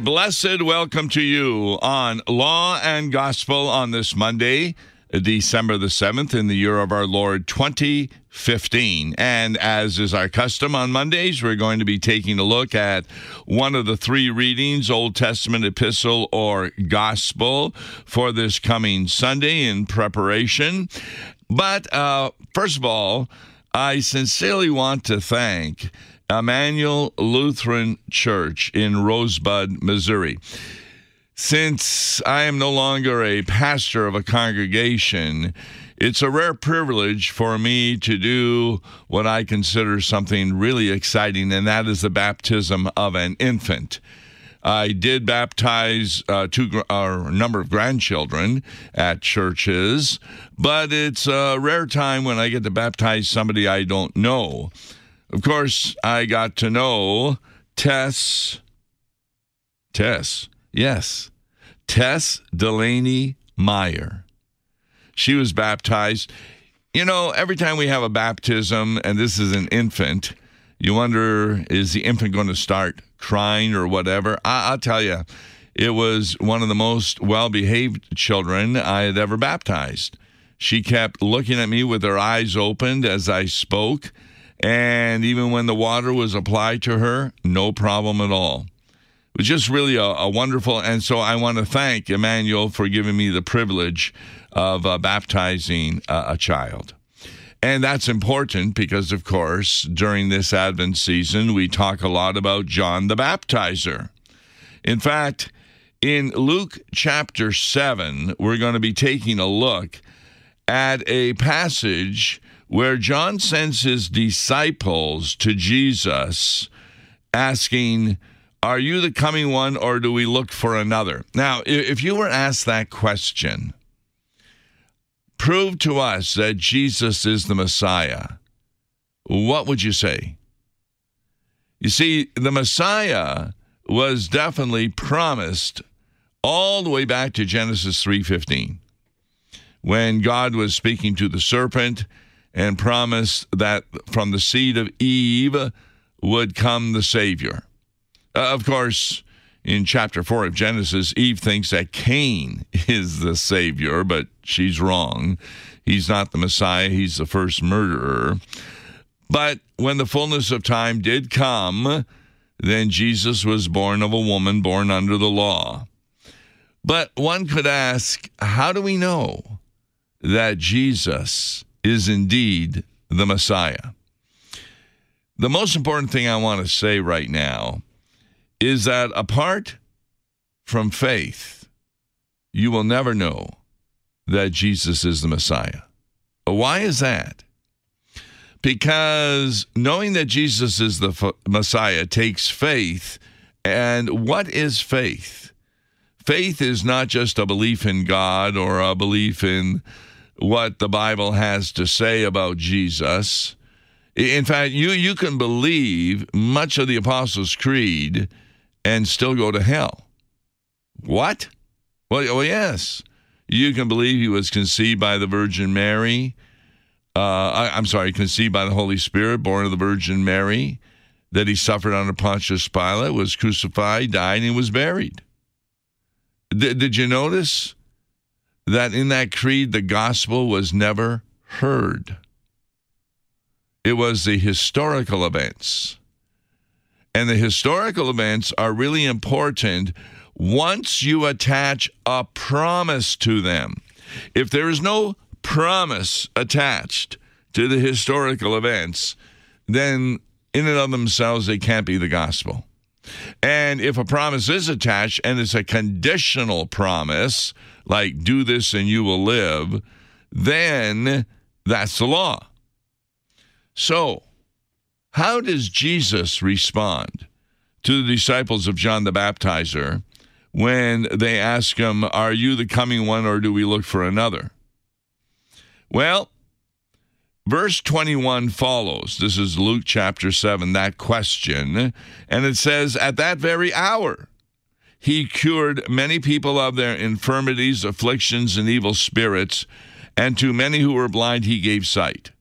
blessed welcome to you on Law and Gospel on this Monday, December the 7th, in the year of our Lord 2015. And as is our custom on Mondays, we're going to be taking a look at one of the three readings, Old Testament epistle or gospel, for this coming Sunday in preparation. But first of all, I sincerely want to thank Emmanuel Lutheran Church in Rosebud, Missouri. Since I am no longer a pastor of a congregation, it's a rare privilege for me to do what I consider something really exciting, and that is the baptism of an infant. I did baptize a number of grandchildren at churches, but it's a rare time when I get to baptize somebody I don't know. Of course, I got to know Tess Delaney Meyer. She was baptized. You know, every time we have a baptism, and this is an infant, you wonder, is the infant going to start crying or whatever? I'll tell you, it was one of the most well-behaved children I had ever baptized. She kept looking at me with her eyes opened as I spoke, and even when the water was applied to her, no problem at all. It was just really a wonderful, and so I want to thank Emmanuel for giving me the privilege of baptizing a child. And that's important because, of course, during this Advent season, we talk a lot about John the Baptizer. In fact, in Luke chapter 7, we're going to be taking a look at a passage where John sends his disciples to Jesus asking, "Are you the coming one, or do we look for another?" Now, if you were asked that question, prove to us that Jesus is the Messiah, what would you say? You see, the Messiah was definitely promised all the way back to Genesis 3:15, when God was speaking to the serpent and promised that from the seed of Eve would come the Savior. Of course, in chapter 4 of Genesis, Eve thinks that Cain is the Savior, but she's wrong. He's not the Messiah. He's the first murderer. But when the fullness of time did come, then Jesus was born of a woman born under the law. But one could ask, how do we know that Jesus is indeed the Messiah? The most important thing I want to say right now is that apart from faith, you will never know that Jesus is the Messiah. Why is that? Because knowing that Jesus is the Messiah takes faith. And what is faith? Faith is not just a belief in God or a belief in what the Bible has to say about Jesus. In fact, you can believe much of the Apostles' Creed and still go to hell. What? Well, yes. You can believe he was conceived by the Virgin Mary. Conceived by the Holy Spirit, born of the Virgin Mary, that he suffered under Pontius Pilate, was crucified, died, and was buried. Did you notice that in that creed, the gospel was never heard? It was the historical events. And the historical events are really important once you attach a promise to them. If there is no promise attached to the historical events, then in and of themselves, they can't be the gospel. And if a promise is attached and it's a conditional promise, like do this and you will live, then that's the law. So, how does Jesus respond to the disciples of John the Baptizer when they ask him, "Are you the coming one, or do we look for another?" Well, verse 21 follows. This is Luke chapter 7, that question. And it says, "At that very hour, he cured many people of their infirmities, afflictions, and evil spirits, and to many who were blind he gave sight."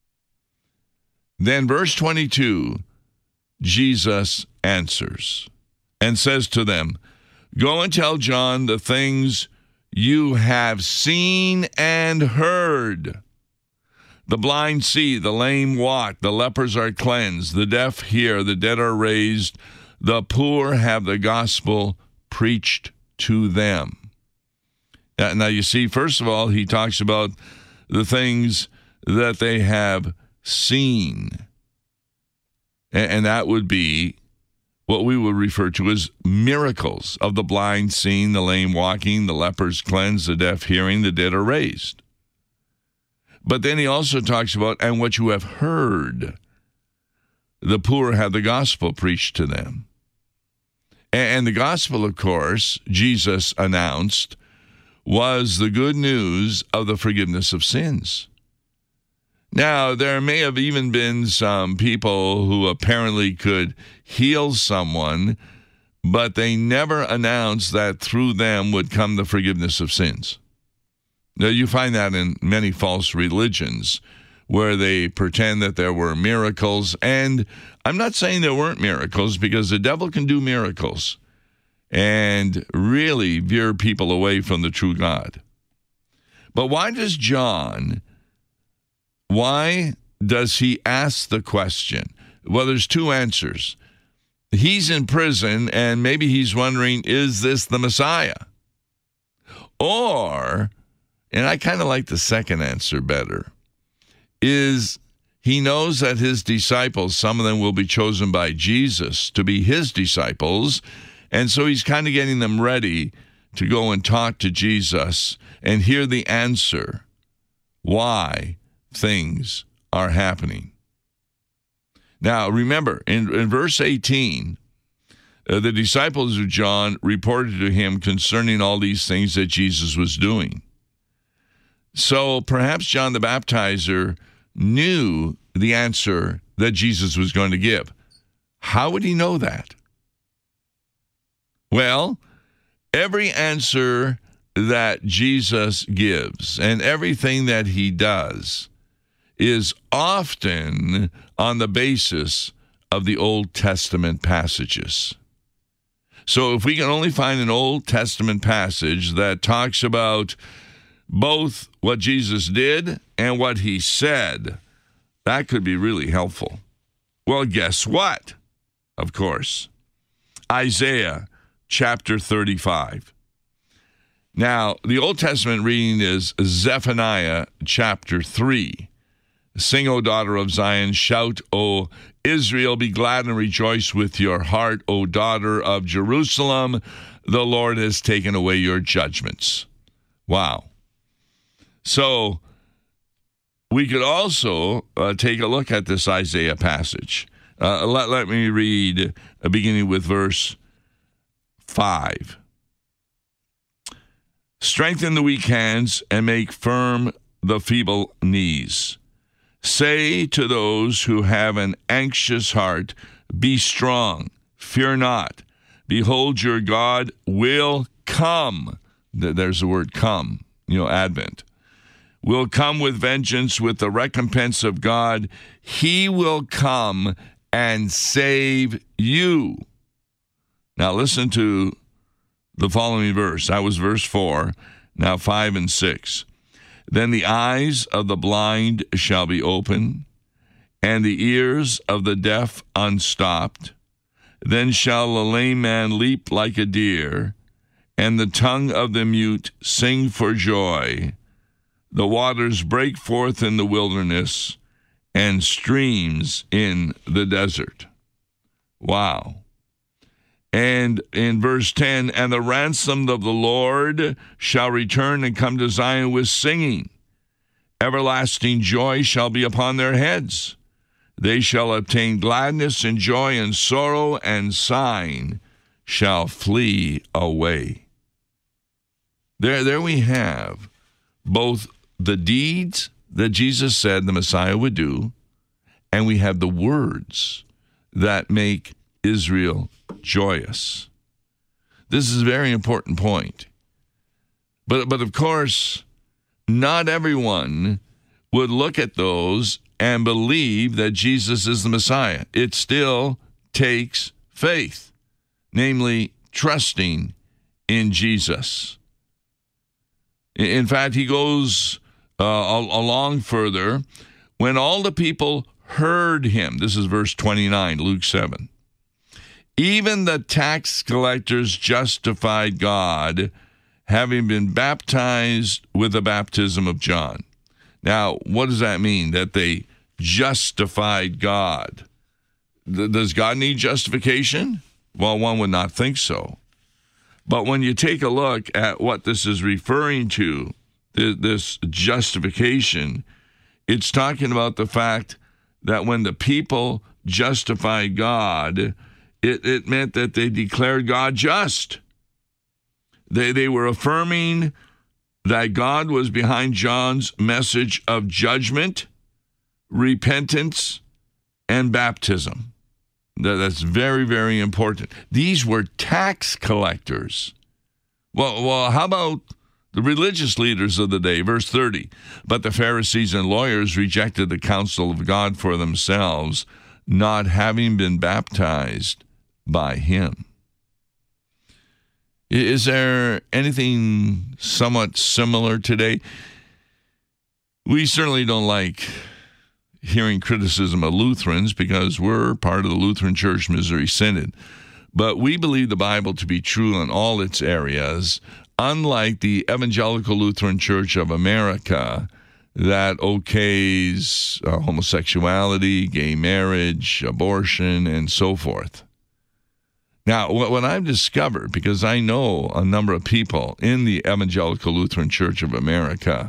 Then verse 22, Jesus answers and says to them, Go and tell John the things you have seen and heard. The blind see, the lame walk, the lepers are cleansed, the deaf hear, the dead are raised, the poor have the gospel preached to them. Now you see, first of all, he talks about the things that they have seen. And that would be what we would refer to as miracles of the blind seeing, the lame walking, the lepers cleansed, the deaf hearing, the dead are raised. But then he also talks about, and what you have heard, the poor have the gospel preached to them. And the gospel, of course, Jesus announced, was the good news of the forgiveness of sins. Now, there may have even been some people who apparently could heal someone, but they never announced that through them would come the forgiveness of sins. Now, you find that in many false religions where they pretend that there were miracles. And I'm not saying there weren't miracles, because the devil can do miracles and really veer people away from the true God. But why does he ask the question? Well, there's two answers. He's in prison, and maybe he's wondering, is this the Messiah? Or, and I kind of like the second answer better, is he knows that his disciples, some of them will be chosen by Jesus to be his disciples, and so he's kind of getting them ready to go and talk to Jesus and hear the answer why things are happening. Now, remember, in verse 18, the disciples of John reported to him concerning all these things that Jesus was doing. So perhaps John the Baptizer knew the answer that Jesus was going to give. How would he know that? Well, every answer that Jesus gives and everything that he does is often on the basis of the Old Testament passages. So if we can only find an Old Testament passage that talks about both what Jesus did and what he said, that could be really helpful. Well, guess what? Of course, Isaiah chapter 35. Now, the Old Testament reading is Zephaniah chapter 3. Sing, O daughter of Zion, shout, O Israel, be glad and rejoice with your heart, O daughter of Jerusalem. The Lord has taken away your judgments. Wow. So we could also take a look at this Isaiah passage. Let me read, beginning with verse 5. Strengthen the weak hands and make firm the feeble knees. Say to those who have an anxious heart, be strong, fear not. Behold, your God will come. There's the word come, Advent. Will come with vengeance, with the recompense of God. He will come and save you. Now listen to the following verse. That was verse 4. Now 5 and 6. Then the eyes of the blind shall be open, and the ears of the deaf unstopped. Then shall a lame man leap like a deer, and the tongue of the mute sing for joy. The waters break forth in the wilderness, and streams in the desert. Wow. And in verse 10, and the ransomed of the Lord shall return and come to Zion with singing. Everlasting joy shall be upon their heads. They shall obtain gladness and joy, and sorrow and sighing shall flee away. There we have both the deeds that Jesus said the Messiah would do, and we have the words that make Israel joyous. This is a very important point. But of course, not everyone would look at those and believe that Jesus is the Messiah. It still takes faith, namely trusting in Jesus. In fact, he goes along further. When all the people heard him, this is verse 29, Luke 7, even the tax collectors justified God, having been baptized with the baptism of John. Now, what does that mean, that they justified God? Does God need justification? Well, one would not think so. But when you take a look at what this is referring to, this justification, it's talking about the fact that when the people justified God, it meant that they declared God just. They were affirming that God was behind John's message of judgment, repentance, and baptism. That's very, very important. These were tax collectors. Well, how about the religious leaders of the day? Verse 30, but the Pharisees and lawyers rejected the counsel of God for themselves, not having been baptized by him. Is there anything somewhat similar today? We certainly don't like hearing criticism of Lutherans because we're part of the Lutheran Church Missouri Synod. But we believe the Bible to be true in all its areas, unlike the Evangelical Lutheran Church of America that okays homosexuality, gay marriage, abortion, and so forth. Now, what I've discovered, because I know a number of people in the Evangelical Lutheran Church of America,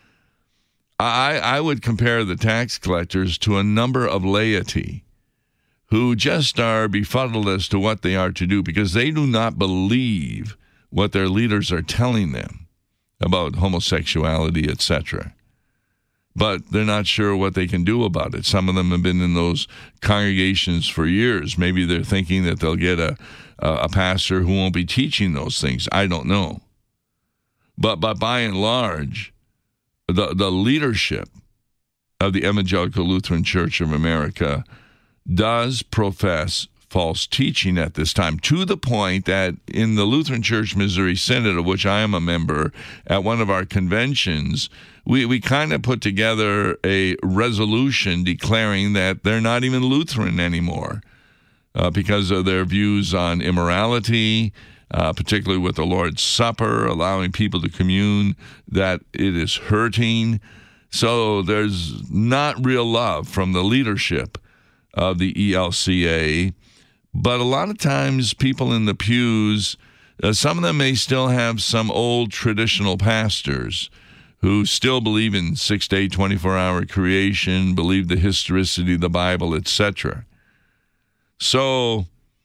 I would compare the tax collectors to a number of laity who just are befuddled as to what they are to do because they do not believe what their leaders are telling them about homosexuality, etc. But they're not sure what they can do about it. Some of them have been in those congregations for years. Maybe they're thinking that they'll get a pastor who won't be teaching those things. I don't know. But by and large, the leadership of the Evangelical Lutheran Church of America does profess false teaching at this time, to the point that in the Lutheran Church Missouri Synod, of which I am a member, at one of our conventions, we kind of put together a resolution declaring that they're not even Lutheran anymore because of their views on immorality, particularly with the Lord's Supper, allowing people to commune, that it is hurting. So there's not real love from the leadership of the ELCA. But a lot of times people in the pews, some of them may still have some old traditional pastors who still believe in 6-day, 24-hour creation, believe the historicity of the Bible, etc. So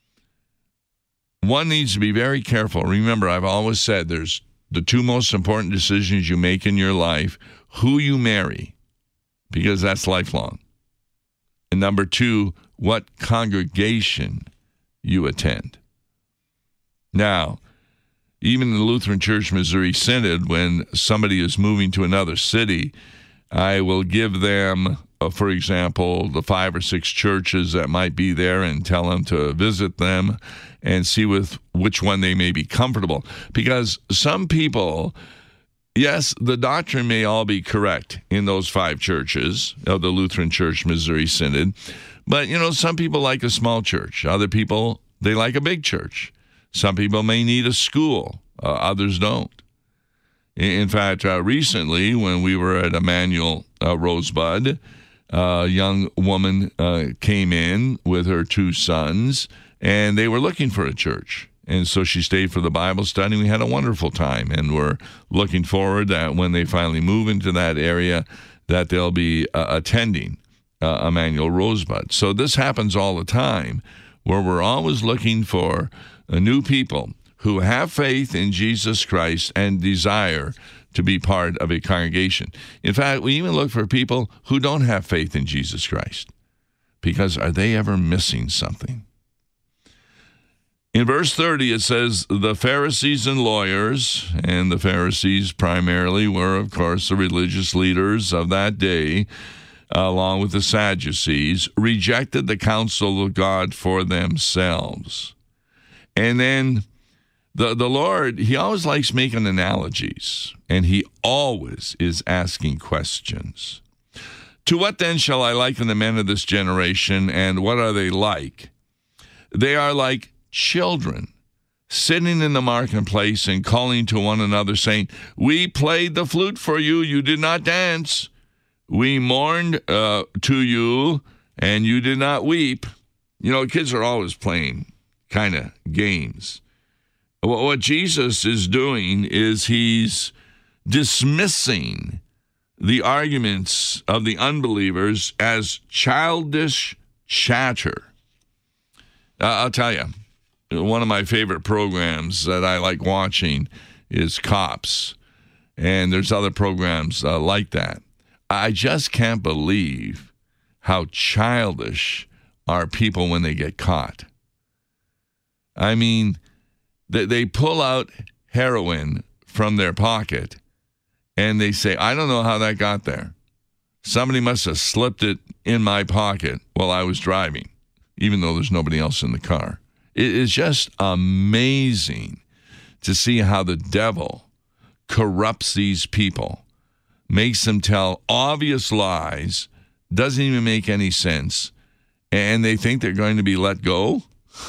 one needs to be very careful. Remember, I've always said there's the two most important decisions you make in your life: who you marry, because that's lifelong. And number two, what congregation you attend. Now, even in the Lutheran Church Missouri Synod, when somebody is moving to another city, I will give them, for example, the 5 or 6 churches that might be there and tell them to visit them and see with which one they may be comfortable. Because some people, yes, the doctrine may all be correct in those 5 churches of the Lutheran Church Missouri Synod, but, some people like a small church. Other people, they like a big church. Some people may need a school. Others don't. In fact, recently, when we were at Emmanuel Rosebud, a young woman came in with her 2 sons, and they were looking for a church. And so she stayed for the Bible study. We had a wonderful time, and we're looking forward that when they finally move into that area, that they'll be attending Emmanuel Rosebud. So this happens all the time, where we're always looking for new people who have faith in Jesus Christ and desire to be part of a congregation. In fact, we even look for people who don't have faith in Jesus Christ, because are they ever missing something? In verse 30, it says, the Pharisees and lawyers, and the Pharisees primarily were, of course, the religious leaders of that day, along with the Sadducees, rejected the counsel of God for themselves. And then The Lord, he always likes making analogies, and he always is asking questions. To what then shall I liken the men of this generation, and what are they like? They are like children, sitting in the marketplace and calling to one another, saying, we played the flute for you, you did not dance. We mourned to you, and you did not weep. You know, kids are always playing kind of games. What Jesus is doing is he's dismissing the arguments of the unbelievers as childish chatter. I'll tell you, one of my favorite programs that I like watching is Cops, and there's other programs like that. I just can't believe how childish are people when they get caught. I mean, they pull out heroin from their pocket, and they say, I don't know how that got there. Somebody must have slipped it in my pocket while I was driving, even though there's nobody else in the car. It is just amazing to see how the devil corrupts these people, makes them tell obvious lies, doesn't even make any sense, and they think they're going to be let go.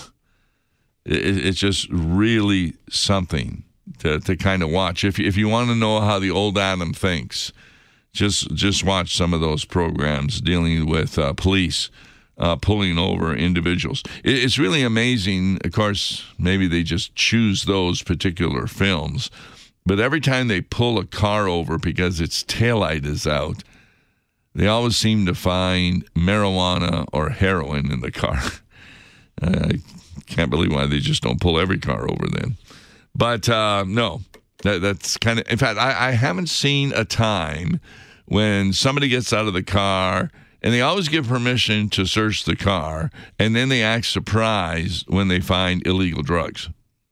It's just really something to kind of watch. If you want to know how the old Adam thinks, just watch some of those programs dealing with police pulling over individuals. It's really amazing. Of course, maybe they just choose those particular films, but every time they pull a car over because its taillight is out, they always seem to find marijuana or heroin in the car. I can't believe why they just don't pull every car over then. But no, that's kind of, in fact, I haven't seen a time when somebody gets out of the car, and they always give permission to search the car, and then they act surprised when they find illegal drugs.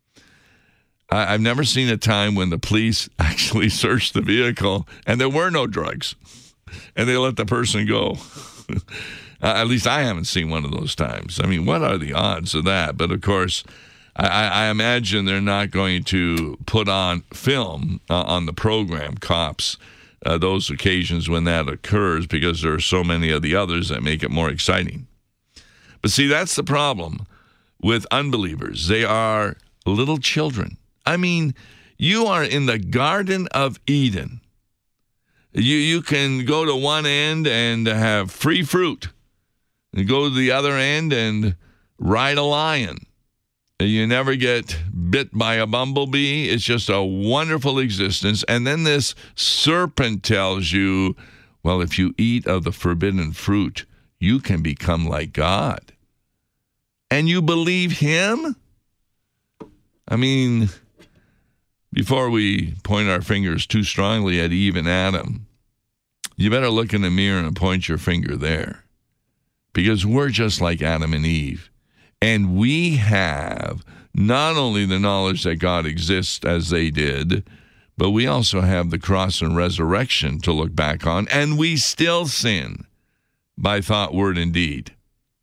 I've never seen a time when the police actually searched the vehicle and there were no drugs, and they let the person go. At least I haven't seen one of those times. I mean, what are the odds of that? But, of course, I imagine they're not going to put on film on the program, Cops, those occasions when that occurs, because there are so many of the others that make it more exciting. But see, that's the problem with unbelievers. They are little children. I mean, you are in the Garden of Eden. You can go to one end and have free fruit, and go to the other end and ride a lion. You never get bit by a bumblebee. It's just a wonderful existence. And then this serpent tells you, well, if you eat of the forbidden fruit, you can become like God. And you believe him? I mean, before we point our fingers too strongly at Eve and Adam, you better look in the mirror and point your finger there. Because we're just like Adam and Eve. And we have not only the knowledge that God exists as they did, but we also have the cross and resurrection to look back on, and we still sin by thought, word, and deed.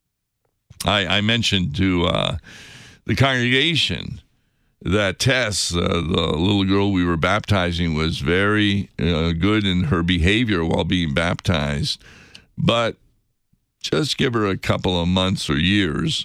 I mentioned to the congregation that Tess, the little girl we were baptizing, was very good in her behavior while being baptized, but just give her a couple of months or years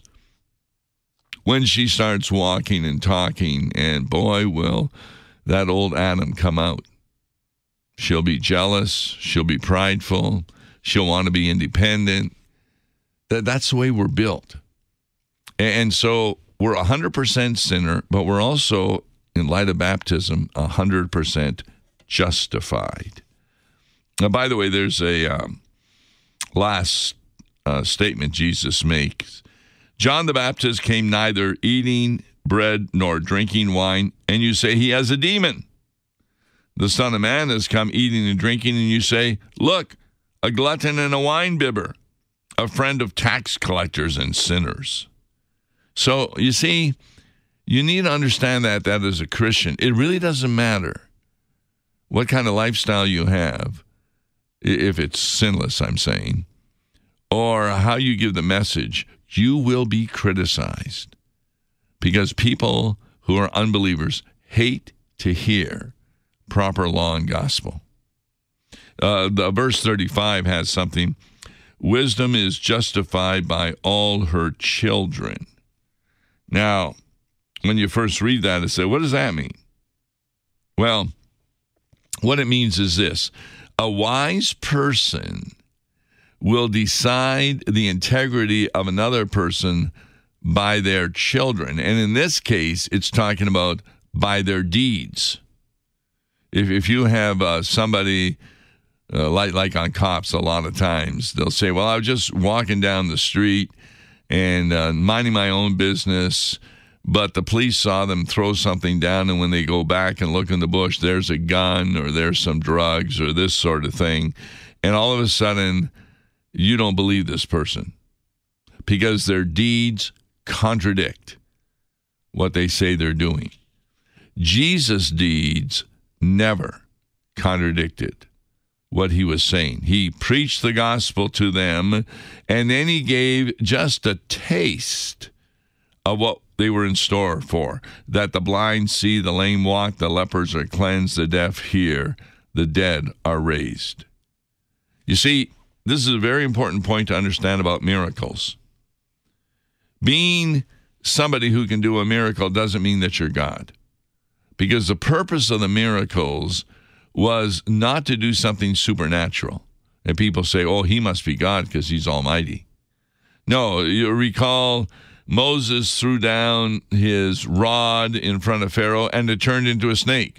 when she starts walking and talking, and boy, will that old Adam come out. She'll be jealous. She'll be prideful. She'll want to be independent. That's the way we're built. And so we're 100% sinner, but we're also, in light of baptism, 100% justified. Now, by the way, there's a last statement Jesus makes. John the Baptist came neither eating bread nor drinking wine, and you say he has a demon. The Son of Man has come eating and drinking, and you say, look, a glutton and a wine-bibber, a friend of tax collectors and sinners. So, you see, you need to understand that as a Christian, it really doesn't matter what kind of lifestyle you have, if it's sinless, I'm saying, or how you give the message. You will be criticized because people who are unbelievers hate to hear proper law and gospel. The verse 35 has something. Wisdom is justified by all her children. Now, when you first read that, I say, what does that mean? Well, what it means is this. A wise person will decide the integrity of another person by their children. And in this case, it's talking about by their deeds. If you have somebody, like on cops a lot of times, they'll say, well, I was just walking down the street and minding my own business, but the police saw them throw something down, and when they go back and look in the bush, there's a gun or there's some drugs or this sort of thing. And all of a sudden, you don't believe this person because their deeds contradict what they say they're doing. Jesus' deeds never contradicted what he was saying. He preached the gospel to them, and then he gave just a taste of what they were in store for, that the blind see, the lame walk, the lepers are cleansed, the deaf hear, the dead are raised. You see, this is a very important point to understand about miracles. Being somebody who can do a miracle doesn't mean that you're God, because the purpose of the miracles was not to do something supernatural. And people say, oh, he must be God because he's almighty. No, you recall Moses threw down his rod in front of Pharaoh and it turned into a snake.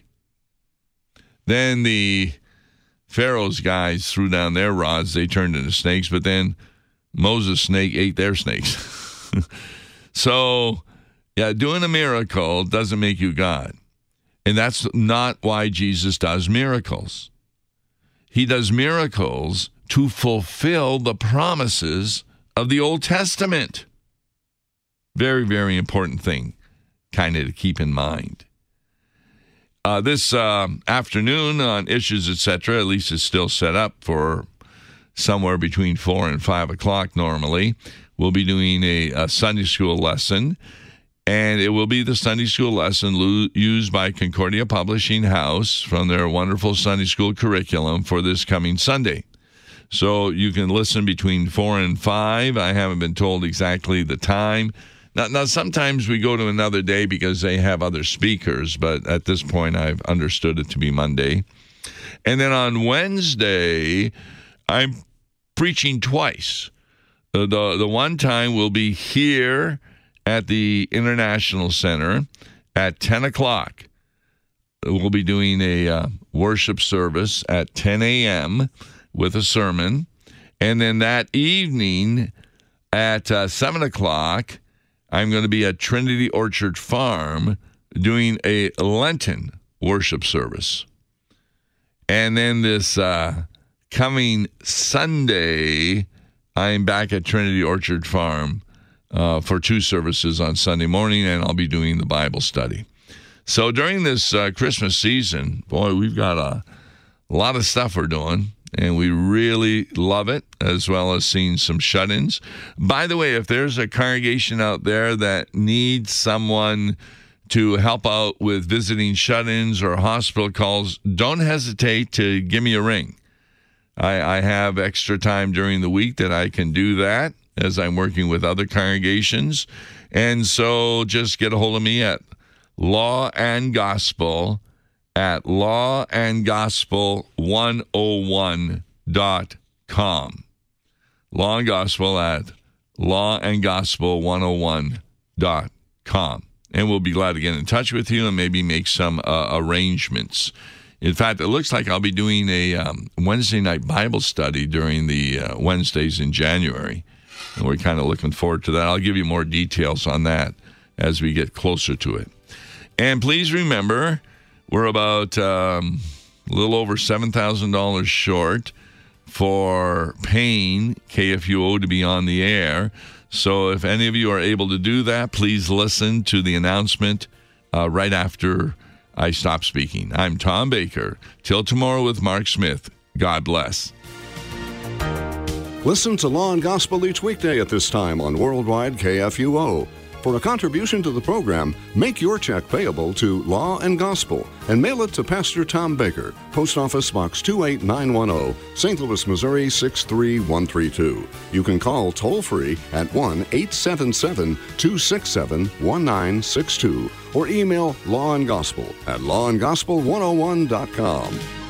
Then the Pharaoh's guys threw down their rods, they turned into snakes, but then Moses' snake ate their snakes. So, yeah, doing a miracle doesn't make you God. And that's not why Jesus does miracles. He does miracles to fulfill the promises of the Old Testament. Very, very important thing kind of to keep in mind. This afternoon on Issues, Etc., at least it's still set up for somewhere between 4 and 5 o'clock normally, we'll be doing a Sunday school lesson. And it will be the Sunday school lesson used by Concordia Publishing House from their wonderful Sunday school curriculum for this coming Sunday. So you can listen between 4 and 5. I haven't been told exactly the time. Now, sometimes we go to another day because they have other speakers, but at this point I've understood it to be Monday. And then on Wednesday, I'm preaching twice. The one time will be here at the International Center at 10 o'clock. We'll be doing a worship service at 10 a.m. with a sermon. And then that evening at 7 o'clock, I'm going to be at Trinity Orchard Farm doing a Lenten worship service. And then this coming Sunday, I'm back at Trinity Orchard Farm for 2 services on Sunday morning, and I'll be doing the Bible study. So during this Christmas season, boy, we've got a lot of stuff we're doing, and we really love it, as well as seeing some shut-ins. By the way, if there's a congregation out there that needs someone to help out with visiting shut-ins or hospital calls, don't hesitate to give me a ring. I have extra time during the week that I can do that, as I'm working with other congregations. And so just get a hold of me at Law and Gospel at lawandgospel101.com. Law and Gospel at lawandgospel101.com. And we'll be glad to get in touch with you and maybe make some arrangements. In fact, it looks like I'll be doing a Wednesday night Bible study during the Wednesdays in January. And we're kind of looking forward to that. I'll give you more details on that as we get closer to it. And please remember, we're about a little over $7,000 short for paying KFUO to be on the air. So if any of you are able to do that, please listen to the announcement right after I stop speaking. I'm Tom Baker. Till tomorrow with Mark Smith. God bless. Listen to Law and Gospel each weekday at this time on Worldwide KFUO. For a contribution to the program, make your check payable to Law and Gospel and mail it to Pastor Tom Baker, Post Office Box 28910, St. Louis, Missouri 63132. You can call toll-free at 1-877-267-1962 or email lawandgospel@lawandgospel101.com.